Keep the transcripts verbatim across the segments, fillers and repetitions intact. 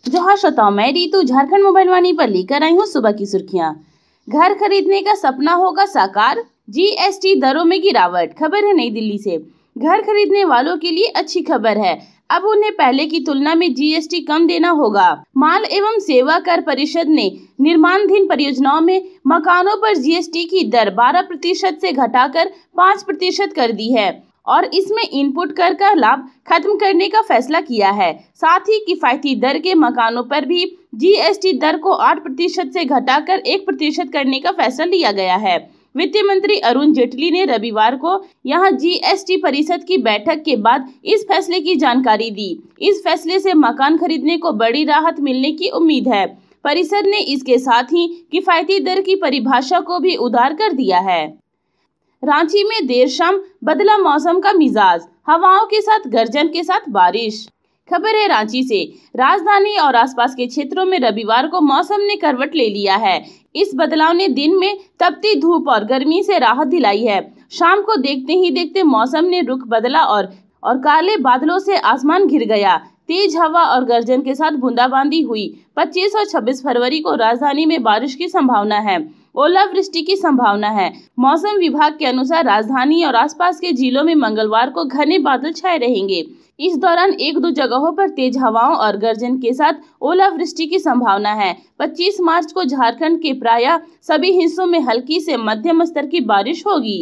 जोहार श्रोताओं, मैं रीतू झारखंड मोबाइल वाणी पर लेकर आई हूँ सुबह की सुर्खियां। घर खरीदने का सपना होगा साकार, जीएसटी दरों में गिरावट। खबर है नई दिल्ली से। घर खरीदने वालों के लिए अच्छी खबर है, अब उन्हें पहले की तुलना में जीएसटी कम देना होगा। माल एवं सेवा कर परिषद ने निर्माणाधीन परियोजनाओं में मकानों पर जीएसटी की दर बारह प्रतिशत से घटाकर पाँच प्रतिशत कर दी है और इसमें इनपुट कर का लाभ खत्म करने का फैसला किया है। साथ ही किफायती दर के मकानों पर भी जीएसटी दर को आठ प्रतिशत से घटाकर एक प्रतिशत करने का फैसला लिया गया है। वित्त मंत्री अरुण जेटली ने रविवार को यहां जीएसटी परिषद की बैठक के बाद इस फैसले की जानकारी दी। इस फैसले से मकान खरीदने को बड़ी राहत मिलने की उम्मीद है। परिषद ने इसके साथ ही किफायती दर की परिभाषा को भी उदार कर दिया है। रांची में देर शाम बदला मौसम का मिजाज, हवाओं के साथ गर्जन के साथ बारिश। खबर है रांची से। राजधानी और आसपास के क्षेत्रों में रविवार को मौसम ने करवट ले लिया है। इस बदलाव ने दिन में तपती धूप और गर्मी से राहत दिलाई है। शाम को देखते ही देखते मौसम ने रुख बदला और और काले बादलों से आसमान घिर गया। तेज हवा और गर्जन के साथ बूंदाबांदी हुई। पच्चीस और छब्बीस फरवरी को राजधानी में बारिश की संभावना है। ओलावृष्टि की संभावना है। मौसम विभाग के अनुसार राजधानी और आसपास के जिलों में मंगलवार को घने बादल छाए रहेंगे। इस दौरान एक दो जगहों पर तेज हवाओं और गर्जन के साथ ओलावृष्टि की संभावना है। पच्चीस मार्च को झारखंड के प्रायः सभी हिस्सों में हल्की से मध्यम स्तर की बारिश होगी।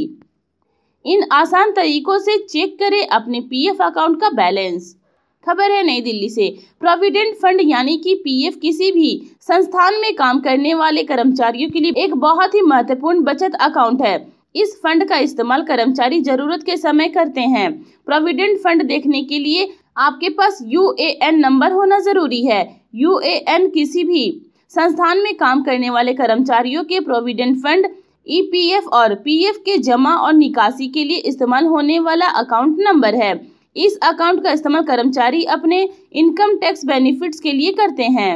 इन आसान तरीकों से चेक करें अपने पीएफ अकाउंट का बैलेंस। खबर है नई दिल्ली से। प्रोविडेंट फंड यानी कि पीएफ किसी भी संस्थान में काम करने वाले कर्मचारियों के लिए एक बहुत ही महत्वपूर्ण बचत अकाउंट है। इस फंड का इस्तेमाल कर्मचारी जरूरत के समय करते हैं। प्रोविडेंट फंड देखने के लिए आपके पास यूएएन नंबर होना जरूरी है। यूएएन किसी भी संस्थान में काम करने वाले कर्मचारियों के प्रोविडेंट फंड, ईपीएफ और पीएफ के जमा और निकासी के लिए इस्तेमाल होने वाला अकाउंट नंबर है। इस अकाउंट का इस्तेमाल कर्मचारी अपने इनकम टैक्स बेनिफिट्स के लिए करते हैं।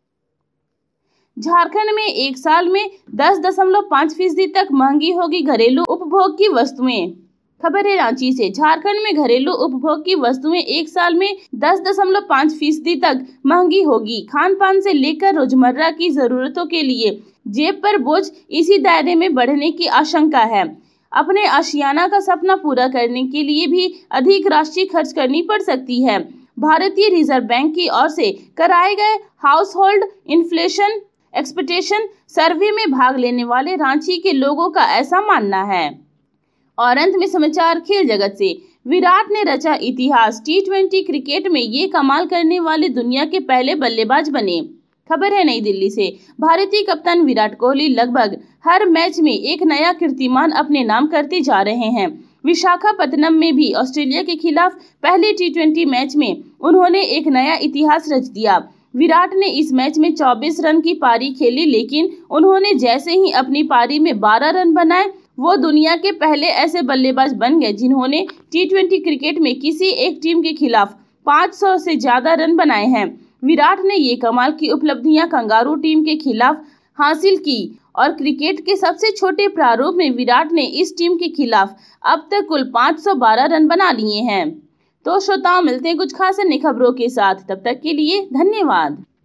झारखंड में एक साल में दस दशमलव पाँच फीसदी तक महंगी होगी घरेलू उपभोग की वस्तुएं। खबर है रांची से। झारखंड में घरेलू उपभोग की वस्तुएं एक साल में दस दशमलव पाँच फीसदी तक महंगी होगी। खान पान से लेकर रोजमर्रा की जरूरतों के लिए जेब पर बोझ इसी दायरे में बढ़ने की आशंका है। अपने आशियाना का सपना पूरा करने के लिए भी अधिक राशि खर्च करनी पड़ सकती है। भारतीय रिजर्व बैंक की ओर से कराए गए household inflation expectation survey में भाग लेने वाले रांची के लोगों का ऐसा मानना है। और अंत में समाचार खेल जगत से। विराट ने रचा इतिहास, टी ट्वेंटी क्रिकेट में ये कमाल करने वाले दुनिया के पहले बल्लेबाज बने। खबर है नई दिल्ली से। भारतीय कप्तान विराट कोहली लगभग हर मैच में एक नया कीर्तिमान अपने नाम करते जा रहे हैं। विशाखापत्तनम में भी ऑस्ट्रेलिया के खिलाफ पहले टी ट्वेंटी मैच में उन्होंने एक नया इतिहास रच दिया। विराट ने इस मैच में चौबीस रन की पारी खेली, लेकिन उन्होंने जैसे ही अपनी पारी में बारह रन बनाए, वो दुनिया के पहले ऐसे बल्लेबाज बन गए जिन्होंने टी ट्वेंटी क्रिकेट में किसी एक टीम के खिलाफ पाँच सौ से ज्यादा रन बनाए हैं। विराट ने ये कमाल की उपलब्धियां कंगारू टीम के खिलाफ हासिल की और क्रिकेट के सबसे छोटे प्रारूप में विराट ने इस टीम के खिलाफ अब तक कुल पाँच सौ बारह रन बना लिए हैं। तो श्रोताओं, मिलते हैं कुछ खास अन्य खबरों के साथ। तब तक के लिए धन्यवाद।